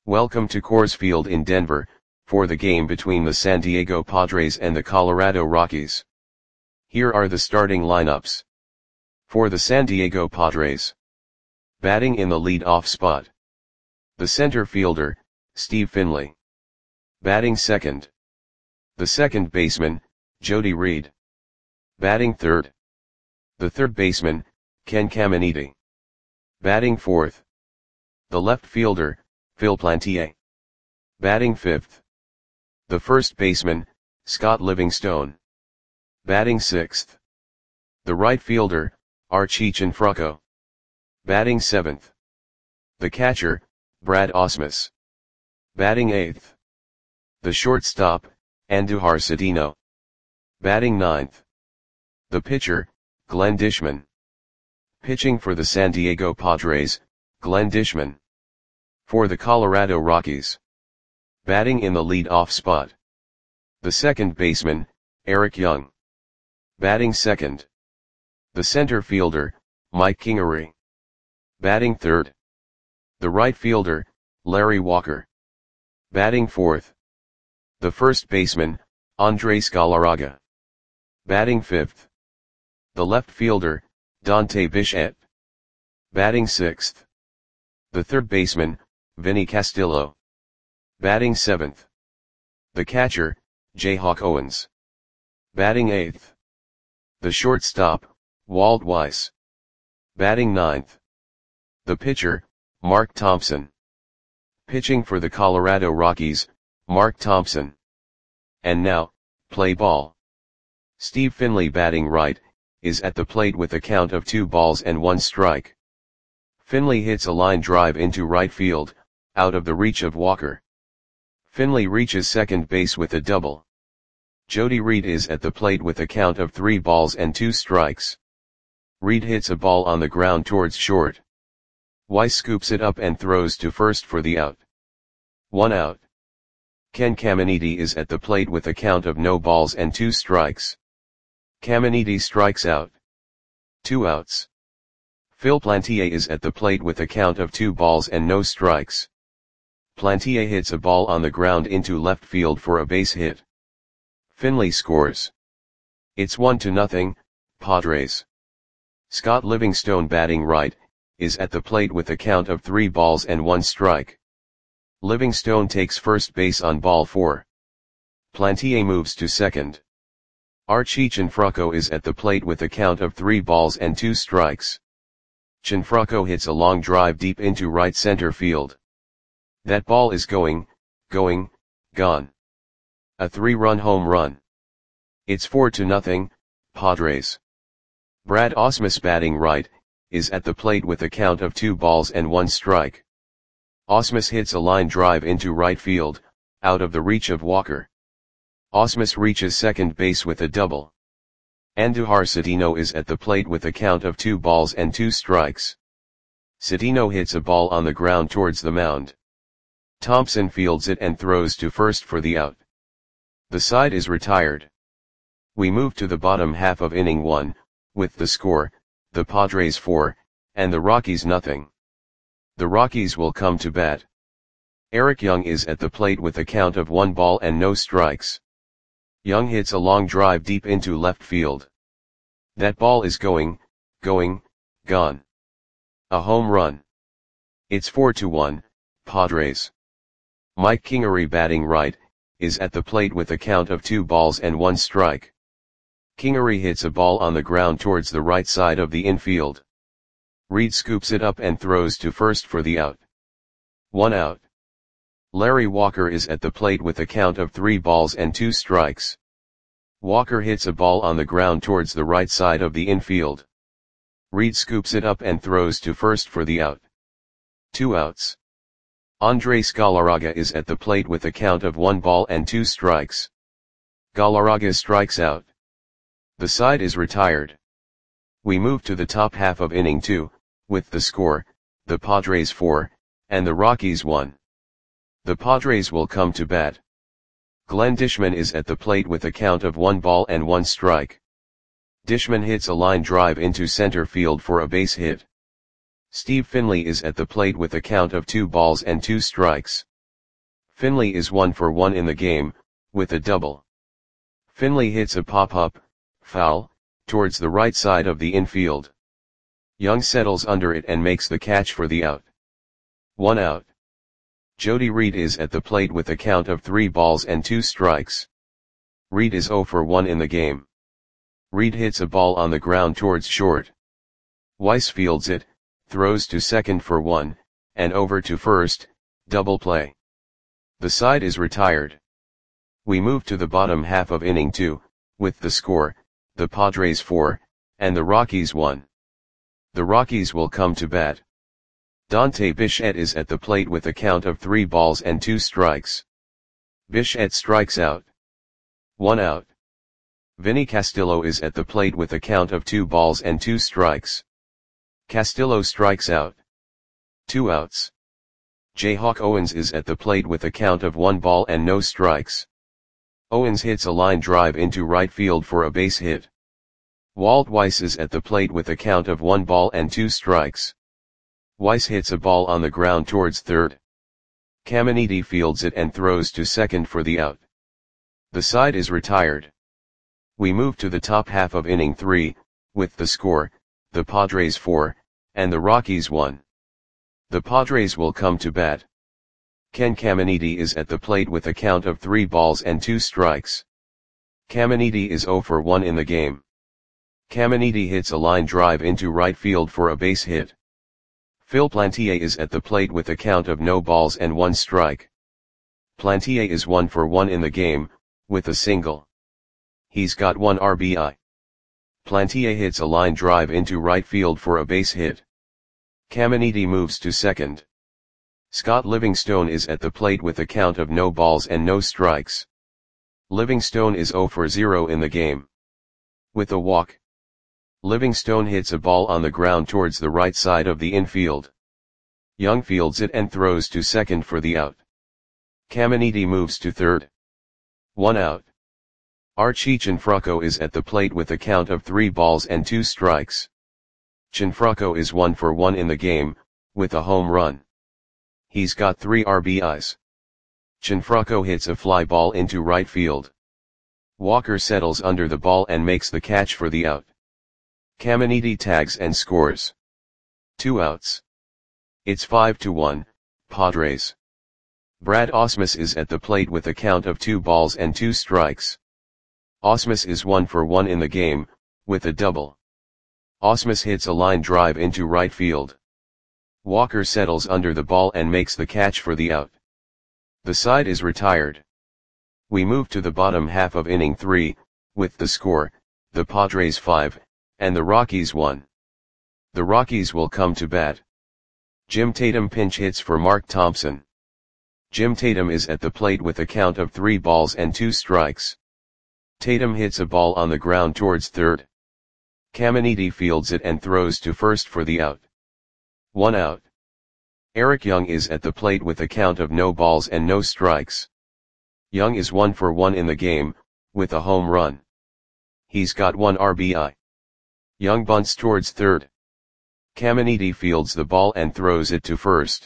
Welcome to Coors Field in Denver, for the game between the San Diego Padres and the Colorado Rockies. Here are the starting lineups. For the San Diego Padres. Batting in the lead-off spot. The center fielder, Steve Finley. Batting second. The second baseman, Jody Reed. Batting third. The third baseman, Ken Caminiti. Batting fourth. The left fielder, Phil Plantier. Batting fifth. The first baseman, Scott Livingstone. Batting sixth. The right fielder, Archie Cianfrocco. Batting seventh. The catcher, Brad Ausmus. Batting eighth. The shortstop, Andujar Cedeno. Batting ninth. The pitcher, Glenn Dishman. Pitching for the San Diego Padres, Glenn Dishman. For the Colorado Rockies. Batting in the lead-off spot. The second baseman, Eric Young. Batting second. The center fielder, Mike Kingery. Batting third. The right fielder, Larry Walker. Batting fourth. The first baseman, Andres Galarraga. Batting fifth. The left fielder, Dante Bichette. Batting sixth. The third baseman, Vinny Castillo. Batting seventh. The catcher, Jayhawk Owens. Batting eighth. The shortstop, Walt Weiss. Batting ninth. The pitcher, Mark Thompson. Pitching for the Colorado Rockies, Mark Thompson. And now, play ball. Steve Finley batting right, is at the plate with a count of 2 balls and 1 strike. Finley hits a line drive into right field, out of the reach of Walker. Finley reaches second base with a double. Jody Reed is at the plate with a count of 3 balls and 2 strikes. Reed hits a ball on the ground towards short. Weiss scoops it up and throws to first for the out. 1 out. Ken Caminiti is at the plate with a count of no balls and 2 strikes. Caminiti strikes out. 2 outs. Phil Plantier is at the plate with a count of 2 balls and no strikes. Plantier hits a ball on the ground into left field for a base hit. Finley scores. It's 1-0, Padres. Scott Livingstone batting right, is at the plate with a count of 3 balls and 1 strike. Livingstone takes first base on ball 4. Plantier moves to second. Archie Cianfrocco is at the plate with a count of 3 balls and 2 strikes. Cianfrocco hits a long drive deep into right center field. That ball is gone. A 3-run home run. It's 4-0, Padres. Brad Ausmus batting right, is at the plate with a count of 2 balls and 1 strike. Ausmus hits a line drive into right field, out of the reach of Walker. Ausmus reaches second base with a double. Andujar Cedeno is at the plate with a count of 2 balls and 2 strikes. Cedeno hits a ball on the ground towards the mound. Thompson fields it and throws to first for the out. The side is retired. We move to the bottom half of inning 1, with the score, the Padres 4, and the Rockies nothing. The Rockies will come to bat. Eric Young is at the plate with a count of 1 ball and no strikes. Young hits a long drive deep into left field. That ball is gone. A home run. It's 4-1, Padres. Mike Kingery batting right, is at the plate with a count of 2 balls and 1 strike. Kingery hits a ball on the ground towards the right side of the infield. Reed scoops it up and throws to first for the out. 1 out. Larry Walker is at the plate with a count of 3 balls and 2 strikes. Walker hits a ball on the ground towards the right side of the infield. Reed scoops it up and throws to first for the out. 2 outs. Andres Galarraga is at the plate with a count of 1 ball and 2 strikes. Galarraga strikes out. The side is retired. We move to the top half of inning 2, with the score, the Padres 4, and the Rockies 1. The Padres will come to bat. Glenn Dishman is at the plate with a count of 1 ball and 1 strike. Dishman hits a line drive into center field for a base hit. Steve Finley is at the plate with a count of 2 balls and 2 strikes. Finley is 1 for 1 in the game, with a double. Finley hits a pop-up, foul, towards the right side of the infield. Young settles under it and makes the catch for the out. 1 out. Jody Reed is at the plate with a count of 3 balls and 2 strikes. Reed is 0 for 1 in the game. Reed hits a ball on the ground towards short. Weiss fields it, throws to second for 1, and over to first, double play. The side is retired. We move to the bottom half of inning 2, with the score, the Padres 4, and the Rockies 1. The Rockies will come to bat. Dante Bichette is at the plate with a count of 3 balls and 2 strikes. Bichette strikes out. 1 out. Vinny Castillo is at the plate with a count of 2 balls and 2 strikes. Castillo strikes out. 2 outs. Jayhawk Owens is at the plate with a count of 1 ball and no strikes. Owens hits a line drive into right field for a base hit. Walt Weiss is at the plate with a count of 1 ball and 2 strikes. Weiss hits a ball on the ground towards third. Caminiti fields it and throws to second for the out. The side is retired. We move to the top half of inning 3, with the score, the Padres 4, and the Rockies 1. The Padres will come to bat. Ken Caminiti is at the plate with a count of 3 balls and 2 strikes. Caminiti is 0 for 1 in the game. Caminiti hits a line drive into right field for a base hit. Phil Plantier is at the plate with a count of no balls and 1 strike. Plantier is 1 for 1 in the game, with a single. He's got 1 RBI. Plantier hits a line drive into right field for a base hit. Caminiti moves to second. Scott Livingstone is at the plate with a count of no balls and no strikes. Livingstone is 0 for 0 in the game. With a walk. Livingstone hits a ball on the ground towards the right side of the infield. Young fields it and throws to second for the out. Caminiti moves to third. 1 out. Archie Cianfrocco is at the plate with a count of 3 balls and 2 strikes. Cianfrocco is 1 for 1 in the game, with a home run. He's got 3 RBIs. Cianfrocco hits a fly ball into right field. Walker settles under the ball and makes the catch for the out. Caminiti tags and scores. 2 outs. It's 5-1, Padres. Brad Ausmus is at the plate with a count of 2 balls and 2 strikes. Ausmus is 1 for 1 in the game, with a double. Ausmus hits a line drive into right field. Walker settles under the ball and makes the catch for the out. The side is retired. We move to the bottom half of inning 3, with the score, the Padres 5, and the Rockies 1. The Rockies will come to bat. Jim Tatum pinch hits for Mark Thompson. Jim Tatum is at the plate with a count of 3 balls and 2 strikes. Tatum hits a ball on the ground towards third. Caminiti fields it and throws to first for the out. 1 out. Eric Young is at the plate with a count of no balls and no strikes. Young is 1 for 1 in the game, with a home run. He's got 1 RBI. Young bunts towards third. Caminiti fields the ball and throws it to first.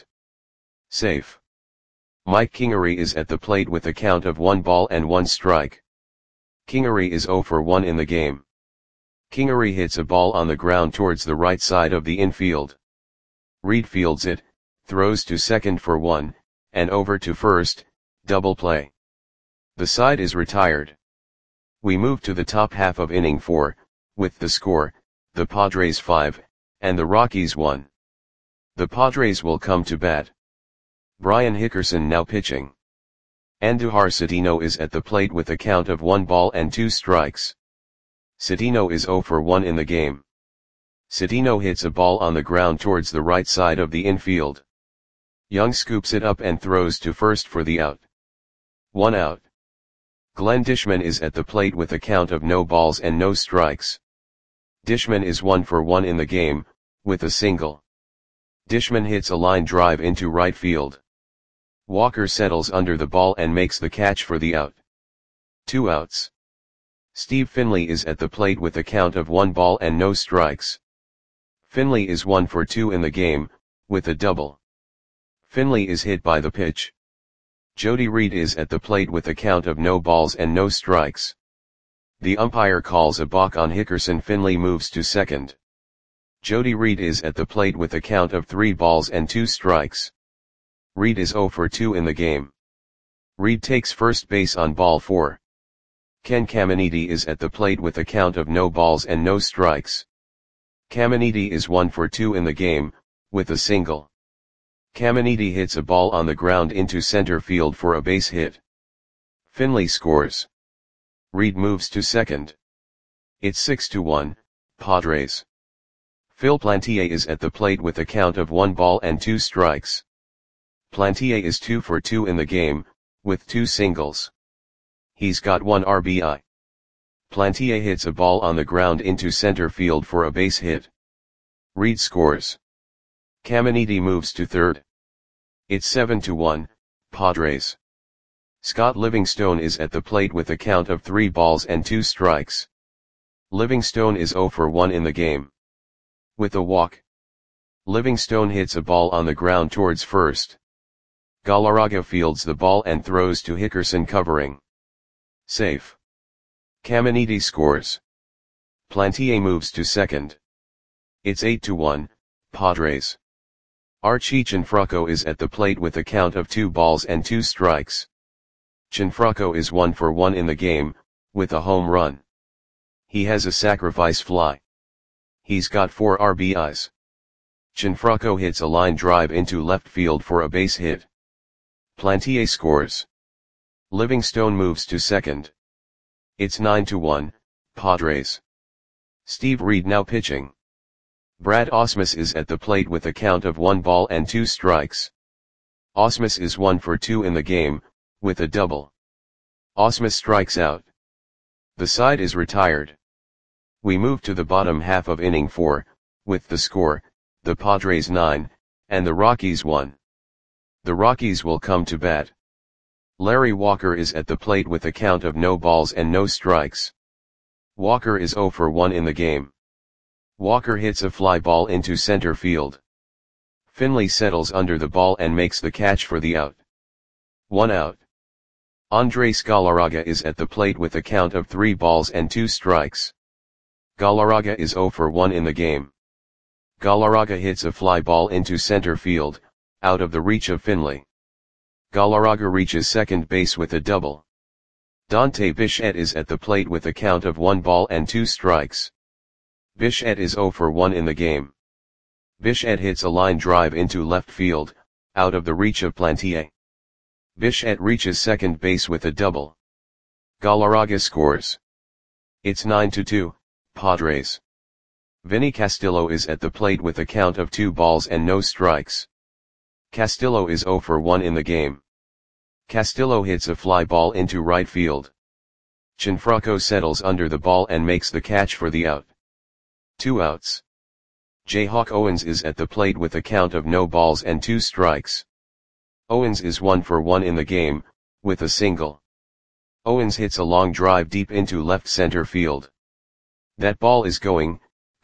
Safe. Mike Kingery is at the plate with a count of 1 ball and 1 strike. Kingery is 0 for 1 in the game. Kingery hits a ball on the ground towards the right side of the infield. Reed fields it, throws to second for 1, and over to first, double play. The side is retired. We move to the top half of inning 4, with the score, the Padres 5, and the Rockies 1. The Padres will come to bat. Brian Hickerson now pitching. Andujar Citino is at the plate with a count of 1 ball and 2 strikes. Citino is 0 for 1 in the game. Citino hits a ball on the ground towards the right side of the infield. Young scoops it up and throws to first for the out. 1 out. Glenn Dishman is at the plate with a count of no balls and no strikes. Dishman is 1 for 1 in the game, with a single. Dishman hits a line drive into right field. Walker settles under the ball and makes the catch for the out. 2 outs. Steve Finley is at the plate with a count of 1 ball and no strikes. Finley is 1 for 2 in the game, with a double. Finley is hit by the pitch. Jody Reed is at the plate with a count of no balls and no strikes. The umpire calls a balk on Hickerson. Finley moves to second. Jody Reed is at the plate with a count of 3 balls and 2 strikes. Reed is 0 for 2 in the game. Reed takes first base on ball 4. Ken Caminiti is at the plate with a count of no balls and no strikes. Caminiti is 1 for 2 in the game, with a single. Caminiti hits a ball on the ground into center field for a base hit. Finley scores. Reed moves to second. It's 6-1, Padres. Phil Plantier is at the plate with a count of 1 ball and 2 strikes. Plantier is 2 for 2 in the game, with 2 singles. He's got 1 RBI. Plantier hits a ball on the ground into center field for a base hit. Reed scores. Caminiti moves to third. It's 7-1, Padres. Scott Livingstone is at the plate with a count of 3 balls and 2 strikes. Livingstone is 0 for 1 in the game. With a walk. Livingstone hits a ball on the ground towards first. Galarraga fields the ball and throws to Hickerson covering. Safe. Caminiti scores. Plantier moves to second. It's 8-1, Padres. Archie Cianfrocco is at the plate with a count of 2 balls and 2 strikes. Cianfrocco is 1 for 1 in the game, with a home run. He has a sacrifice fly. He's got 4 RBIs. Cianfrocco hits a line drive into left field for a base hit. Plantier scores. Livingstone moves to second. It's 9-1, Padres. Steve Reed now pitching. Brad Ausmus is at the plate with a count of 1 ball and 2 strikes. Ausmus is 1 for 2 in the game, with a double. Ausmus strikes out. The side is retired. We move to the bottom half of inning 4, with the score, the Padres 9, and the Rockies 1. The Rockies will come to bat. Larry Walker is at the plate with a count of no balls and no strikes. Walker is 0 for 1 in the game. Walker hits a fly ball into center field. Finley settles under the ball and makes the catch for the out. 1 out. Andres Galarraga is at the plate with a count of 3 balls and 2 strikes. Galarraga is 0 for 1 in the game. Galarraga hits a fly ball into center field, out of the reach of Finley. Galarraga reaches second base with a double. Dante Bichette is at the plate with a count of 1 ball and 2 strikes. Bichette is 0 for 1 in the game. Bichette hits a line drive into left field, out of the reach of Plantier. Bichette reaches second base with a double. Galarraga scores. It's 9-2, Padres. Vinny Castillo is at the plate with a count of 2 balls and no strikes. Castillo is 0 for 1 in the game. Castillo hits a fly ball into right field. Cianfrocco settles under the ball and makes the catch for the out. 2 outs. Jayhawk Owens is at the plate with a count of no balls and 2 strikes. Owens is 1 for 1 in the game, with a single. Owens hits a long drive deep into left center field. That ball is gone.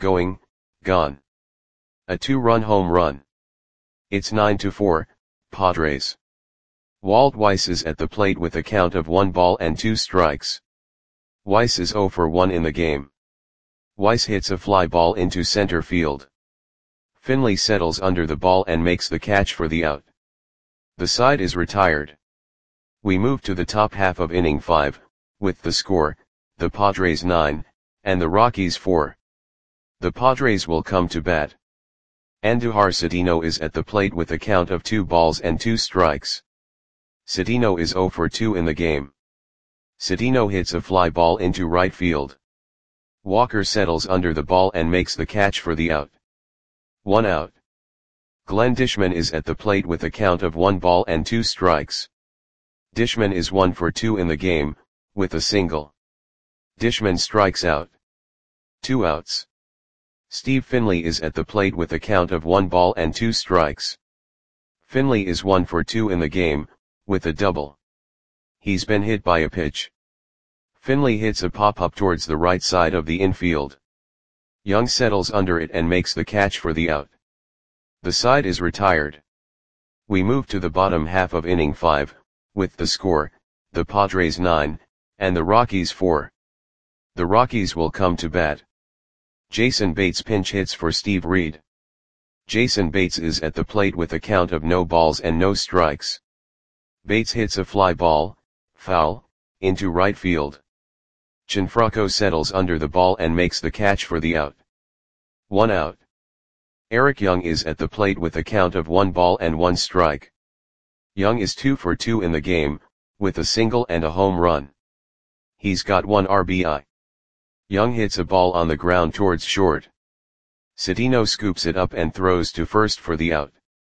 A 2-run home run. It's 9-4, Padres. Walt Weiss is at the plate with a count of 1 ball and 2 strikes. Weiss is 0 for 1 in the game. Weiss hits a fly ball into center field. Finley settles under the ball and makes the catch for the out. The side is retired. We move to the top half of inning 5, with the score, the Padres 9, and the Rockies 4. The Padres will come to bat. Andujar Cedeno is at the plate with a count of 2 balls and 2 strikes. Cedeno is 0 for 2 in the game. Cedeno hits a fly ball into right field. Walker settles under the ball and makes the catch for the out. 1 out. Glenn Dishman is at the plate with a count of 1 ball and 2 strikes. Dishman is 1 for 2 in the game, with a single. Dishman strikes out. 2 outs. Steve Finley is at the plate with a count of 1 ball and 2 strikes. Finley is 1 for 2 in the game, with a double. He's been hit by a pitch. Finley hits a pop-up towards the right side of the infield. Young settles under it and makes the catch for the out. The side is retired. We move to the bottom half of inning 5, with the score, the Padres 9, and the Rockies 4. The Rockies will come to bat. Jason Bates pinch hits for Steve Reed. Jason Bates is at the plate with a count of no balls and no strikes. Bates hits a fly ball, foul, into right field. Gianfranco settles under the ball and makes the catch for the out. 1 out. Eric Young is at the plate with a count of 1 ball and 1 strike. Young is 2 for 2 in the game, with a single and a home run. He's got 1 RBI. Young hits a ball on the ground towards short. Citino scoops it up and throws to first for the out.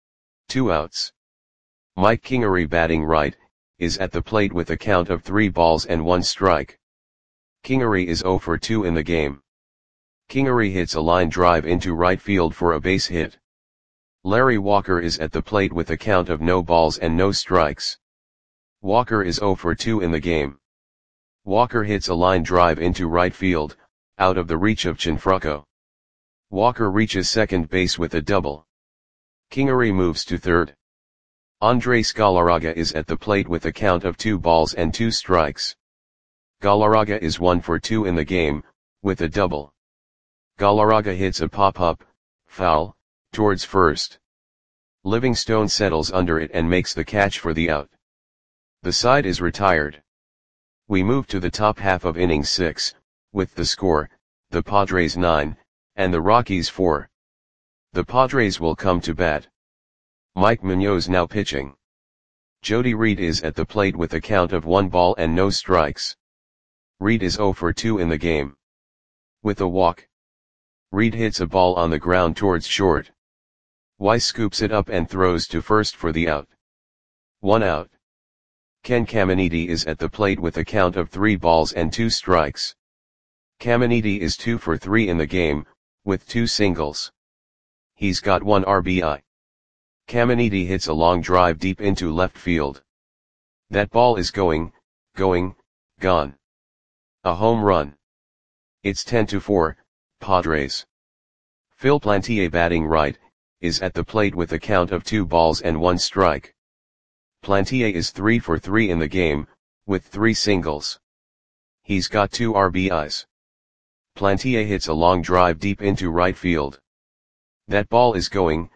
2 outs. Mike Kingery, batting right, is at the plate with a count of 3 balls and 1 strike. Kingery is 0 for 2 in the game. Kingery hits a line drive into right field for a base hit. Larry Walker is at the plate with a count of no balls and no strikes. Walker is 0 for 2 in the game. Walker hits a line drive into right field, out of the reach of Gianfranco. Walker reaches second base with a double. Kingery moves to third. Andres Galarraga is at the plate with a count of 2 balls and 2 strikes. Galarraga is 1 for 2 in the game, with a double. Galarraga hits a pop-up, foul, towards first. Livingstone settles under it and makes the catch for the out. The side is retired. We move to the top half of inning 6, with the score, the Padres 9, and the Rockies 4. The Padres will come to bat. Mike Munoz now pitching. Jody Reed is at the plate with a count of 1 ball and no strikes. Reed is 0 for 2 in the game. With a walk. Reed hits a ball on the ground towards short. Weiss scoops it up and throws to first for the out. 1 out. Ken Caminiti is at the plate with a count of 3 balls and 2 strikes. Caminiti is 2 for 3 in the game, with 2 singles. He's got 1 RBI. Caminiti hits a long drive deep into left field. That ball is going, gone. A home run. It's 10-4, Padres. Phil Plantier, batting right, is at the plate with a count of 2 balls and 1 strike. Plantier is 3 for 3 in the game, with 3 singles. He's got 2 RBIs. Plantier hits a long drive deep into right field. That ball is going,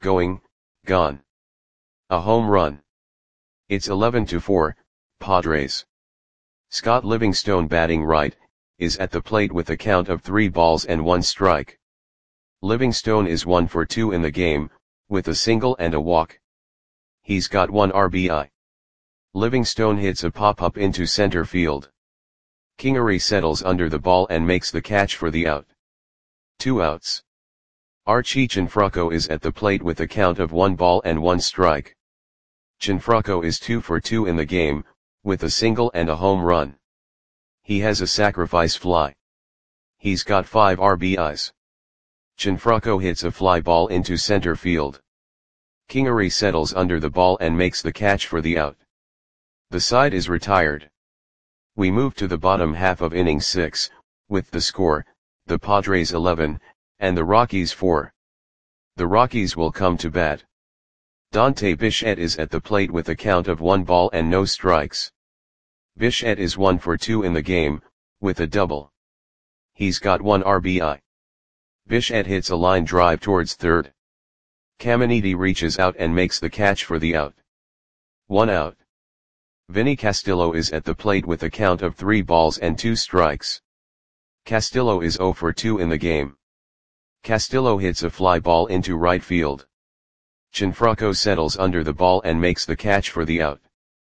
gone. A home run. It's 11-4, Padres. Scott Livingstone, batting right, is at the plate with a count of 3 balls and 1 strike. Livingstone is 1 for 2 in the game, with a single and a walk. He's got 1 RBI. Livingstone hits a pop-up into center field. Kingery settles under the ball and makes the catch for the out. 2 outs. Archie Gianfranco is at the plate with a count of 1 ball and 1 strike. Gianfranco is 2 for 2 in the game, with a single and a home run. He has a sacrifice fly. He's got 5 RBIs. Gianfranco hits a fly ball into center field. Kingery settles under the ball and makes the catch for the out. The side is retired. We move to the bottom half of inning 6, with the score, the Padres 11, and the Rockies 4. The Rockies will come to bat. Dante Bichette is at the plate with a count of 1 ball and no strikes. Bichette is 1 for 2 in the game, with a double. He's got 1 RBI. Bichette hits a line drive towards third. Caminiti reaches out and makes the catch for the out. 1 out. Vinny Castillo is at the plate with a count of 3 balls and 2 strikes. Castillo is 0 for 2 in the game. Castillo hits a fly ball into right field. Gianfranco settles under the ball and makes the catch for the out.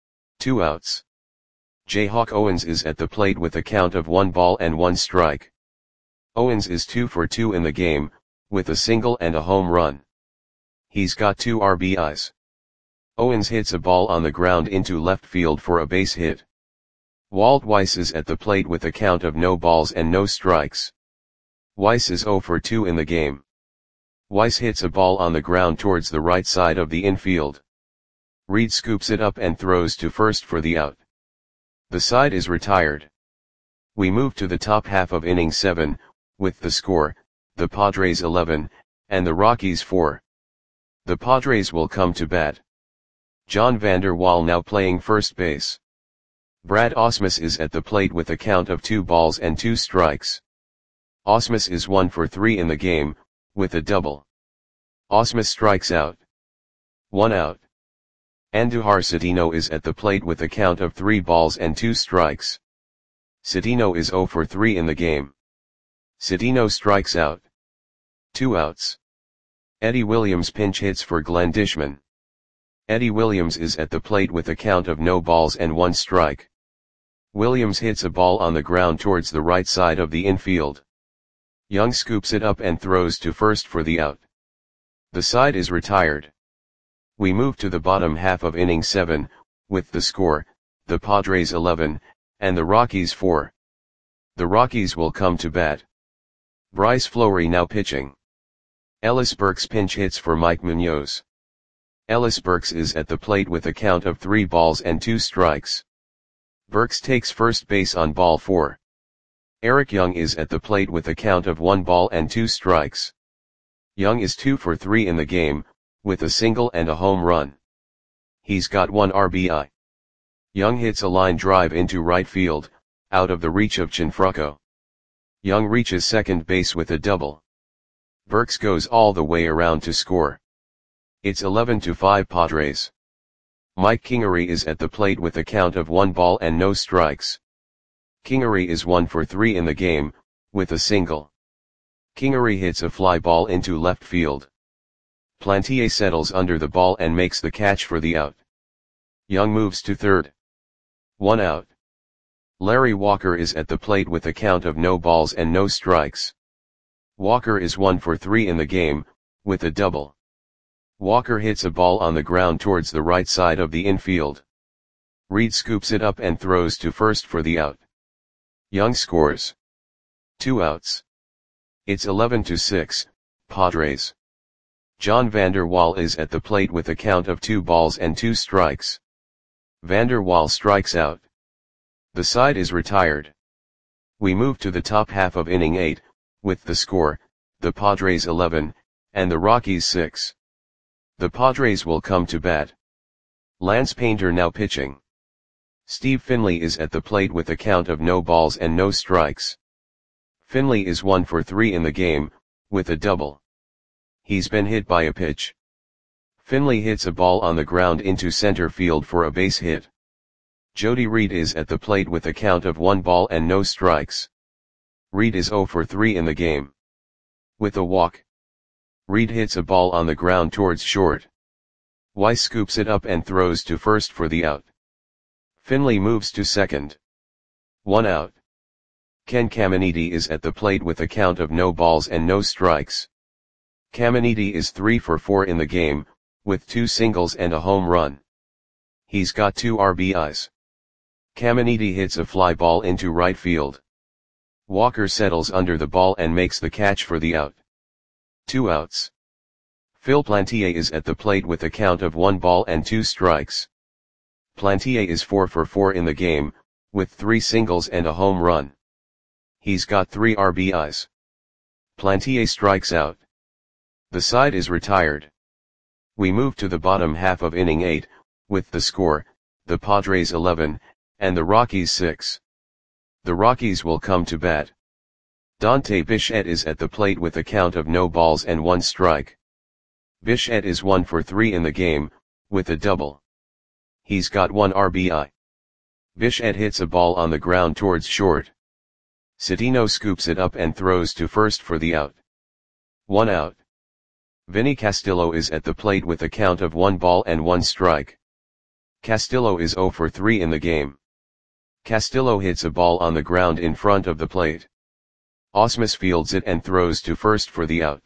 2 outs. Jayhawk Owens is at the plate with a count of 1 ball and 1 strike. Owens is 2 for 2 in the game, with a single and a home run. He's got 2 RBIs. Owens hits a ball on the ground into left field for a base hit. Walt Weiss is at the plate with a count of no balls and no strikes. Weiss is 0 for 2 in the game. Weiss hits a ball on the ground towards the right side of the infield. Reed scoops it up and throws to first for the out. The side is retired. We move to the top half of inning 7, with the score, the Padres 11, and the Rockies 4. The Padres will come to bat. John Vander Wal now playing first base. Brad Ausmus is at the plate with a count of 2 balls and 2 strikes. Ausmus is 1 for 3 in the game, with a double. Ausmus strikes out. 1 out. Andujar Cedeno is at the plate with a count of 3 balls and 2 strikes. Cedeno is 0 for 3 in the game. Cedeno strikes out. 2 outs. Eddie Williams pinch hits for Glenn Dishman. Eddie Williams is at the plate with a count of no balls and 1 strike. Williams hits a ball on the ground towards the right side of the infield. Young scoops it up and throws to first for the out. The side is retired. We move to the bottom half of inning 7, with the score, the Padres 11, and the Rockies 4. The Rockies will come to bat. Bryce Fleury now pitching. Ellis Burks pinch hits for Mike Munoz. Ellis Burks is at the plate with a count of 3 balls and 2 strikes. Burks takes first base on ball 4. Eric Young is at the plate with a count of 1 ball and 2 strikes. Young is 2 for 3 in the game, with a single and a home run. He's got 1 RBI. Young hits a line drive into right field, out of the reach of Gianfranco. Young reaches second base with a double. Burks goes all the way around to score. It's 11-5 Padres. Mike Kingery is at the plate with a count of 1 ball and no strikes. Kingery is 1 for 3 in the game, with a single. Kingery hits a fly ball into left field. Plantier settles under the ball and makes the catch for the out. Young moves to third. 1 out. Larry Walker is at the plate with a count of no balls and no strikes. Walker is 1 for 3 in the game, with a double. Walker hits a ball on the ground towards the right side of the infield. Reed scoops it up and throws to first for the out. Young scores. 2 outs. It's 11-6, Padres. John Vander Wal is at the plate with a count of 2 balls and 2 strikes. Vander Wal strikes out. The side is retired. We move to the top half of inning 8, with the score, the Padres 11, and the Rockies 6. The Padres will come to bat. Lance Painter now pitching. Steve Finley is at the plate with a count of no balls and no strikes. Finley is 1 for 3 in the game, with a double. He's been hit by a pitch. Finley hits a ball on the ground into center field for a base hit. Jody Reed is at the plate with a count of 1 ball and no strikes. Reed is 0 for 3 in the game. With a walk. Reed hits a ball on the ground towards short. Weiss scoops it up and throws to first for the out. Finley moves to second. 1 out. Ken Caminiti is at the plate with a count of no balls and no strikes. Caminiti is 3 for 4 in the game, with 2 singles and a home run. He's got 2 RBIs. Caminiti hits a fly ball into right field. Walker settles under the ball and makes the catch for the out. 2 outs. Phil Plantier is at the plate with a count of 1 ball and 2 strikes. Plantier is 4 for 4 in the game, with 3 singles and a home run. He's got 3 RBIs. Plantier strikes out. The side is retired. We move to the bottom half of inning 8, with the score, the Padres 11, and the Rockies 6. The Rockies will come to bat. Dante Bichette is at the plate with a count of no balls and 1 strike. Bichette is 1 for 3 in the game, with a double. He's got 1 RBI. Bichette hits a ball on the ground towards short. Cedeno scoops it up and throws to first for the out. 1 out. Vinny Castillo is at the plate with a count of 1 ball and 1 strike. Castillo is 0 for 3 in the game. Castillo hits a ball on the ground in front of the plate. Ausmus fields it and throws to first for the out.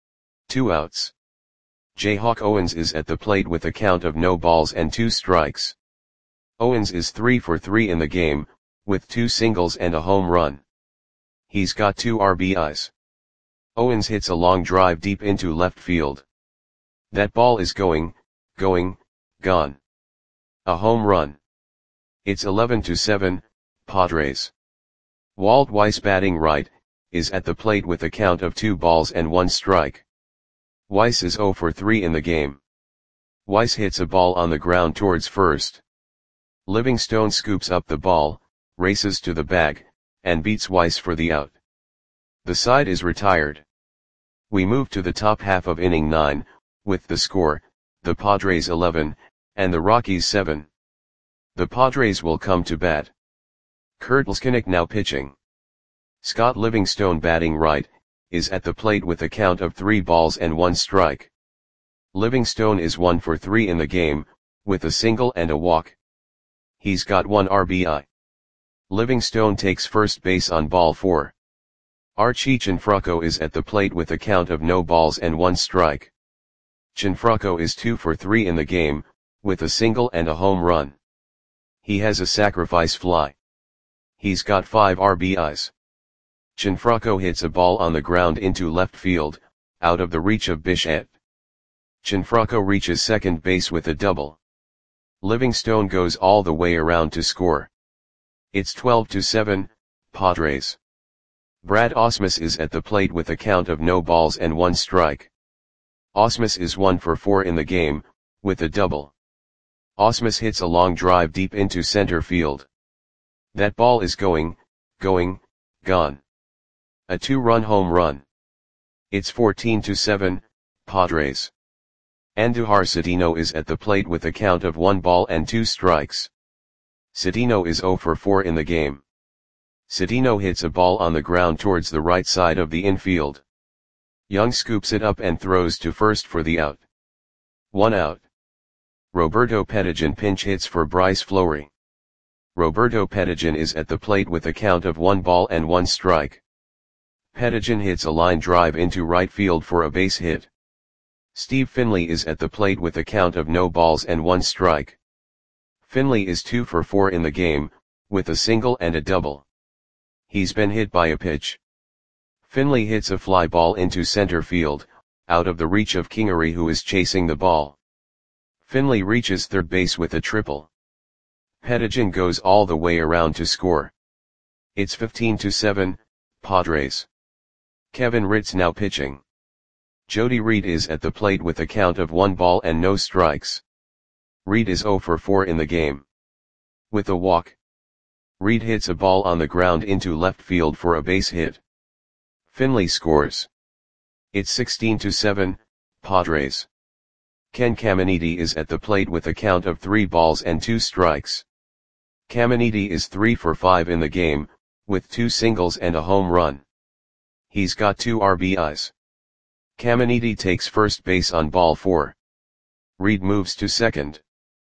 2 outs. Jayhawk Owens is at the plate with a count of no balls and 2 strikes. Owens is 3 for 3 in the game, with 2 singles and a home run. He's got 2 RBIs. Owens hits a long drive deep into left field. That ball is going, gone. A home run. It's 11-7, Padres. Walt Weiss batting right, is at the plate with a count of 2 balls and 1 strike. Weiss is 0 for 3 in the game. Weiss hits a ball on the ground towards first. Livingstone scoops up the ball, races to the bag, and beats Weiss for the out. The side is retired. We move to the top half of inning 9, with the score, the Padres 11, and the Rockies 7. The Padres will come to bat. Kurt Leskinick now pitching. Scott Livingstone batting right, is at the plate with a count of 3 balls and 1 strike. Livingstone is 1 for 3 in the game, with a single and a walk. He's got 1 RBI. Livingstone takes first base on ball 4. Archie Cianfrocco is at the plate with a count of no balls and 1 strike. Cianfrocco is 2 for 3 in the game, with a single and a home run. He has a sacrifice fly. He's got 5 RBIs. Cianfrocco hits a ball on the ground into left field, out of the reach of Bichette. Cianfrocco reaches second base with a double. Livingstone goes all the way around to score. It's 12-7, Padres. Brad Ausmus is at the plate with a count of no balls and 1 strike. Ausmus is 1 for 4 in the game, with a double. Ausmus hits a long drive deep into center field. That ball is going, gone. A 2-run home run. It's 14-7, Padres. Andujar Cedeno is at the plate with a count of 1 ball and 2 strikes. Cedeno is 0 for 4 in the game. Cedeno hits a ball on the ground towards the right side of the infield. Young scoops it up and throws to first for the out. 1 out. Roberto Pettigian pinch hits for Bryce Fleury. Roberto Pettigian is at the plate with a count of 1 ball and 1 strike. Pettigian hits a line drive into right field for a base hit. Steve Finley is at the plate with a count of no balls and 1 strike. Finley is 2 for 4 in the game, with a single and a double. He's been hit by a pitch. Finley hits a fly ball into center field, out of the reach of Kingery, who is chasing the ball. Finley reaches third base with a triple. Pettigian goes all the way around to score. It's 15-7, Padres. Kevin Ritz now pitching. Jody Reed is at the plate with a count of 1 ball and no strikes. Reed is 0 for 4 in the game. With a walk. Reed hits a ball on the ground into left field for a base hit. Finley scores. It's 16-7, Padres. Ken Caminiti is at the plate with a count of 3 balls and 2 strikes. Caminiti is 3 for 5 in the game, with 2 singles and a home run. He's got 2 RBIs. Caminiti takes first base on ball 4. Reed moves to second.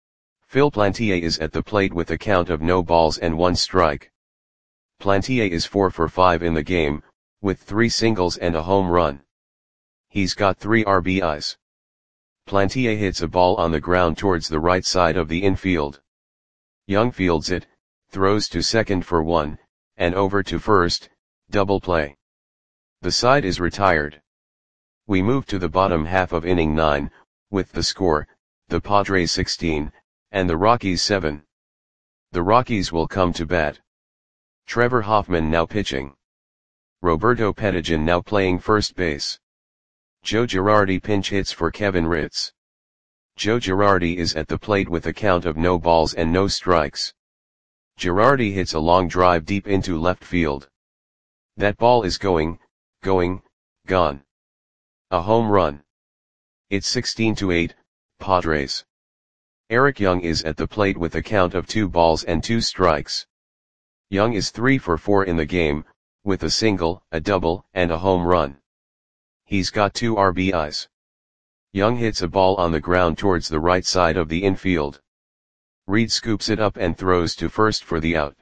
Phil Plantier is at the plate with a count of no balls and 1 strike. Plantier is 4 for 5 in the game, with 3 singles and a home run. He's got 3 RBIs. Plantier hits a ball on the ground towards the right side of the infield. Young fields it, throws to second for 1, and over to first, double play. The side is retired. We move to the bottom half of inning 9, with the score, the Padres 16, and the Rockies 7. The Rockies will come to bat. Trevor Hoffman now pitching. Roberto Pettigian now playing first base. Joe Girardi pinch hits for Kevin Ritz. Joe Girardi is at the plate with a count of no balls and no strikes. Girardi hits a long drive deep into left field. That ball is going, gone. A home run. It's 16-8, Padres. Eric Young is at the plate with a count of 2 balls and 2 strikes. Young is 3 for 4 in the game, with a single, a double, and a home run. He's got 2 RBIs. Young hits a ball on the ground towards the right side of the infield. Reed scoops it up and throws to first for the out.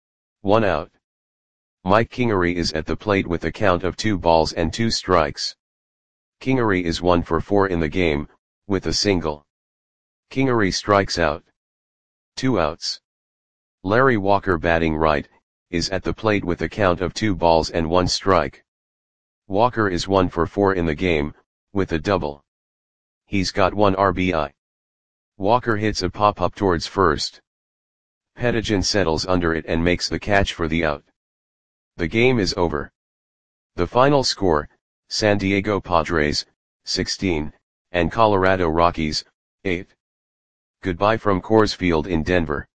1 out. Mike Kingery is at the plate with a count of 2 balls and 2 strikes. Kingery is 1 for 4 in the game, with a single. Kingery strikes out. 2 outs. Larry Walker batting right, is at the plate with a count of 2 balls and 1 strike. Walker is 1 for 4 in the game, with a double. He's got 1 RBI. Walker hits a pop-up towards first. Pettigian settles under it and makes the catch for the out. The game is over. The final score, San Diego Padres, 16, and Colorado Rockies, 8th. Goodbye from Coors Field in Denver.